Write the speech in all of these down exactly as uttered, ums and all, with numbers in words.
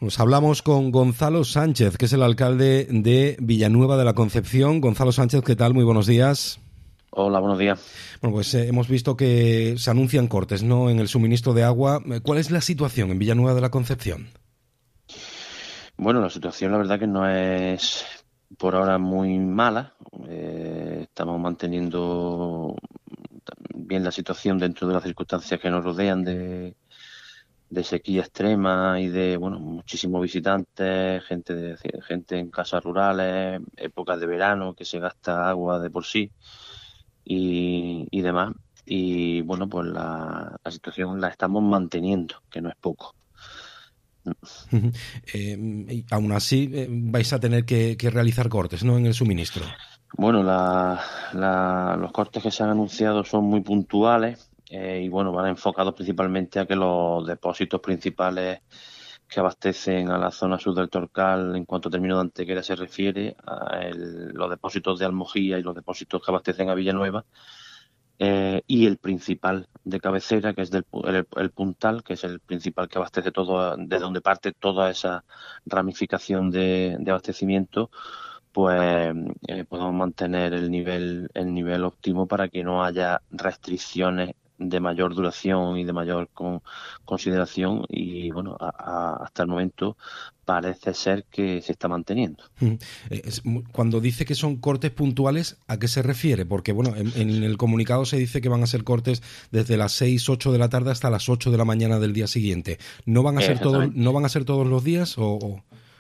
Pues hablamos con Gonzalo Sánchez, que es el alcalde de Villanueva de la Concepción. Gonzalo Sánchez, ¿qué tal? Muy buenos días. Hola, buenos días. Bueno, pues eh, hemos visto que se anuncian cortes, ¿no?, en el suministro de agua. ¿Cuál es la situación en Villanueva de la Concepción? Bueno, la situación la verdad que no es por ahora muy mala. Eh, estamos manteniendo bien la situación dentro de las circunstancias que nos rodean de, de sequía extrema y de, bueno, muchísimos visitantes, gente de, gente en casas rurales, épocas de verano que se gasta agua de por sí y, y demás. Y bueno, pues la, la situación la estamos manteniendo, que no es poco. eh, y aún así eh, vais a tener que, que realizar cortes, ¿no?, en el suministro. Bueno, la, la, los cortes que se han anunciado son muy puntuales eh, y bueno, van enfocados principalmente a que los depósitos principales que abastecen a la zona sur del Torcal, en cuanto a término de Antequera se refiere, a el- los depósitos de Almojía y los depósitos que abastecen a Villanueva, eh, y el principal de cabecera, que es del, pu- el, el Puntal, que es el principal que abastece todo, de donde parte toda esa ramificación de, de abastecimiento, pues eh, podemos mantener el nivel, el nivel óptimo para que no haya restricciones de mayor duración y de mayor con- consideración y bueno, a- a- hasta el momento parece ser que se está manteniendo. Eh, es mu- Cuando dice que son cortes puntuales, ¿a qué se refiere? Porque bueno, en, en el comunicado se dice que van a ser cortes desde las seis, ocho de la tarde hasta las ocho de la mañana del día siguiente. ¿No van a Eh, ser todos, exactamente. no van a ser todos los días o...? o-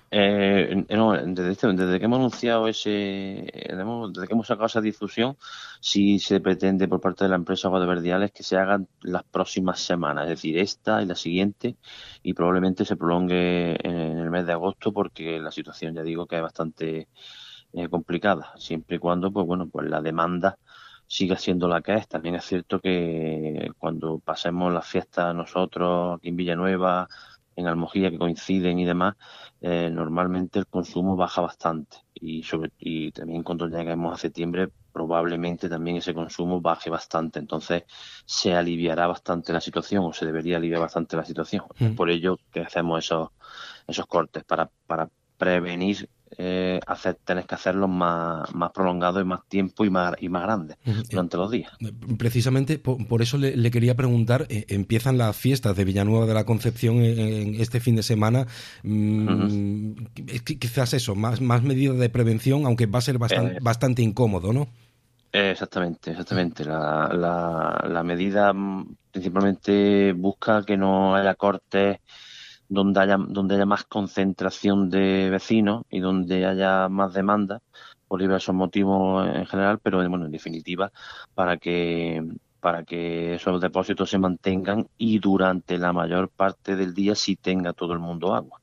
Eh, no, desde, este- desde que hemos anunciado ese, hemos- desde que hemos sacado esa difusión, sí se pretende por parte de la empresa Aguas de Verdiales que se hagan las próximas semanas, es decir, esta y la siguiente, y probablemente se prolongue en el mes de agosto porque la situación, ya digo, que es bastante eh, complicada, siempre y cuando, pues bueno, pues la demanda siga siendo la que es. También es cierto que cuando pasemos las fiestas nosotros aquí en Villanueva, en Almojía, que coinciden y demás, eh, normalmente el consumo baja bastante y sobre y también cuando lleguemos a septiembre probablemente también ese consumo baje bastante, entonces se aliviará bastante la situación o se debería aliviar bastante la situación. Es Mm. por ello que hacemos esos esos cortes para para prevenir eh, hacer tener que hacerlos más más prolongados y más tiempo y más y más grandes Mm, eh, durante los días. Precisamente por, por eso le, le quería preguntar, eh, empiezan las fiestas de Villanueva de la Concepción en, en este fin de semana. Ujú. Mm, es que quizás eso, más, más medidas de prevención, aunque va a ser bastan- Eh, bastante incómodo, ¿no? Eh, Exactamente, exactamente. La, la, la medida mm, principalmente busca que no haya cortes donde haya, donde haya más concentración de vecinos y donde haya más demanda por diversos motivos en general, pero bueno, en definitiva, para que, para que esos depósitos se mantengan y durante la mayor parte del día sí tenga todo el mundo agua.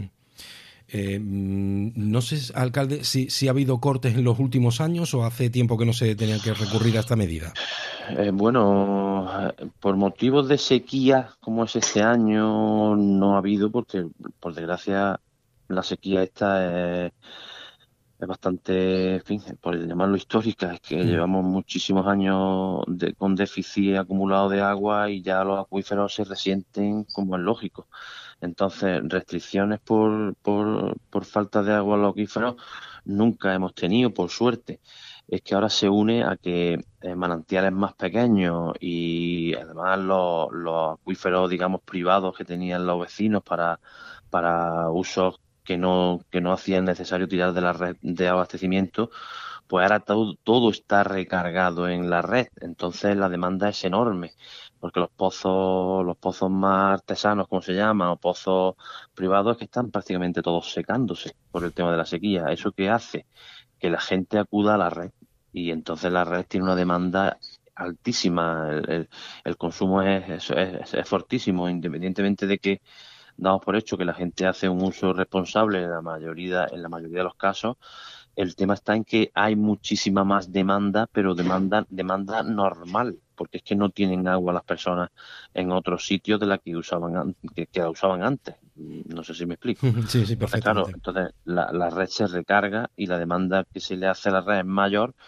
Eh, mm, no sé, alcalde, si, si ha habido cortes en los últimos años o hace tiempo que no se tenía que recurrir a esta medida. Eh, bueno, eh, por motivos de sequía, como es este año, no ha habido, porque por desgracia la sequía esta es, es bastante, en fin, por llamarlo histórica, es que Mm. llevamos muchísimos años de- con déficit acumulado de agua y ya los acuíferos se resienten como es lógico. Entonces, restricciones por, por, por falta de agua en los acuíferos nunca hemos tenido, por suerte. Es que ahora se une a que eh, manantiales más pequeños y además los, los acuíferos, digamos, privados que tenían los vecinos para, para usos que no, que no hacían necesario tirar de la red de abastecimiento, pues ahora todo, todo está recargado en la red. Entonces la demanda es enorme porque los pozos, los pozos más artesanos, como se llama, o pozos privados, que están prácticamente todos secándose por el tema de la sequía. ¿Eso qué hace? Que la gente acuda a la red y entonces la red tiene una demanda altísima. El, el- el consumo es, es, es- es fortísimo, independientemente de que damos por hecho que la gente hace un uso responsable en la mayoría, en la mayoría de los casos. El tema está en que hay muchísima más demanda, pero demanda, demanda normal, porque es que no tienen agua las personas en otros sitios de la que usaban an- que, que la usaban antes. No sé si me explico. Sí, sí, Entonces, claro, perfectamente. entonces la, la red se recarga y la demanda que se le hace a la red es mayor,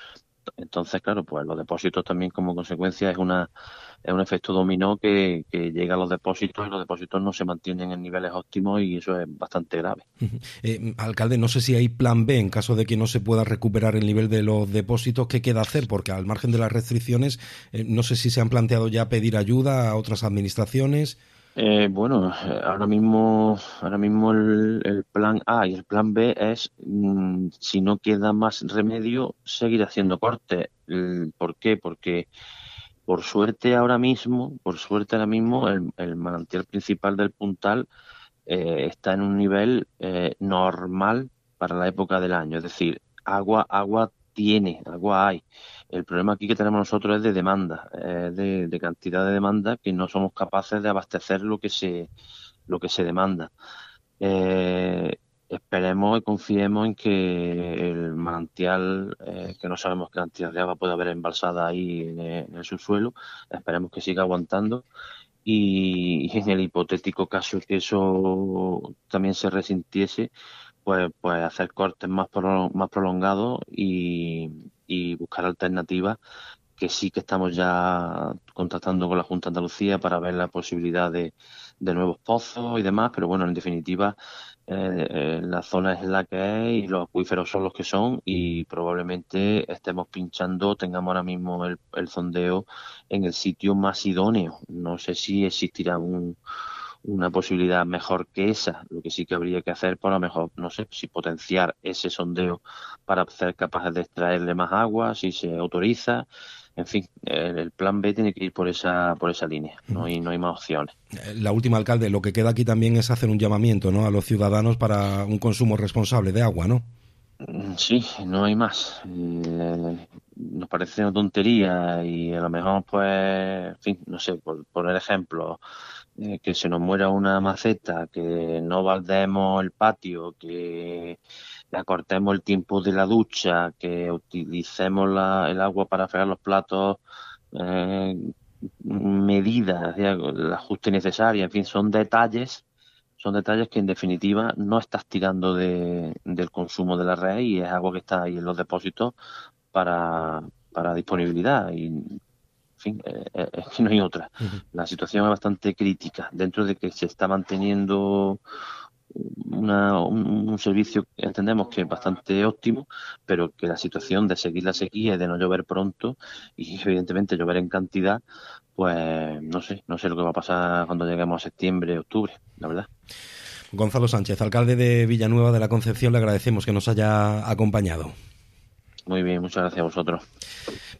Entonces, claro, pues los depósitos también como consecuencia es una es un efecto dominó que, que llega a los depósitos y los depósitos no se mantienen en niveles óptimos y eso es bastante grave. Eh, alcalde, no sé si hay plan B en caso de que no se pueda recuperar el nivel de los depósitos. ¿Qué queda hacer? Porque al margen de las restricciones, eh, no sé si se han planteado ya pedir ayuda a otras administraciones. Eh, bueno, eh, ahora mismo, ahora mismo el, el plan A y el plan B es, mm, si no queda más remedio, seguir haciendo cortes. El- ¿Por qué? Porque por suerte ahora mismo, por suerte ahora mismo, el, el manantial principal del Puntal eh, está en un nivel eh, normal para la época del año. Es decir, agua, agua tiene, agua hay. El problema aquí que tenemos nosotros es de demanda, eh, de, de cantidad de demanda que no somos capaces de abastecer lo que se, lo que se demanda. Eh, Esperemos y confiemos en que el manantial, eh, que no sabemos qué cantidad de agua puede haber embalsada ahí en el, en el subsuelo, esperemos que siga aguantando y, y en el hipotético caso que eso también se resintiese, pues, pues hacer cortes más, pro- más prolongados y, y buscar alternativas que sí que estamos ya contactando con la Junta de Andalucía para ver la posibilidad de, de nuevos pozos y demás, pero bueno, en definitiva, eh, eh, la zona es la que es y los acuíferos son los que son y probablemente estemos pinchando, tengamos ahora mismo el, el sondeo en el sitio más idóneo. No sé si existirá un, una posibilidad mejor que esa. Lo que sí que habría que hacer, por lo mejor, no sé, si potenciar ese sondeo para ser capaces de extraerle más agua, si se autoriza. En fin, el, el plan B tiene que ir por esa por esa línea, no hay, no hay más opciones. La última, alcalde, lo que queda aquí también es hacer un llamamiento, ¿no?, a los ciudadanos para un consumo responsable de agua, ¿no? Mm, Sí, no hay más. Eh, nos parece una tontería y a lo mejor, pues, en fin, no sé, por poner ejemplo, eh, que se nos muera una maceta, que no baldemos el patio, que le acortemos el tiempo de la ducha, que utilicemos la- el agua para fregar los platos, eh, medidas, ya, el ajuste necesario, en fin, son detalles, son detalles que en definitiva no estás tirando de, del consumo de la red y es algo que está ahí en los depósitos para, para disponibilidad y en fin, eh, eh, es que no hay otra. Uh-huh. La situación es bastante crítica, dentro de que se está manteniendo una, un, un servicio que entendemos que es bastante óptimo, pero que la situación de seguir la sequía y de no llover pronto y evidentemente llover en cantidad, pues no sé, no sé lo que va a pasar cuando lleguemos a septiembre, octubre, la verdad. Gonzalo Sánchez, alcalde de Villanueva de la Concepción, le agradecemos que nos haya acompañado. Muy bien, muchas gracias a vosotros.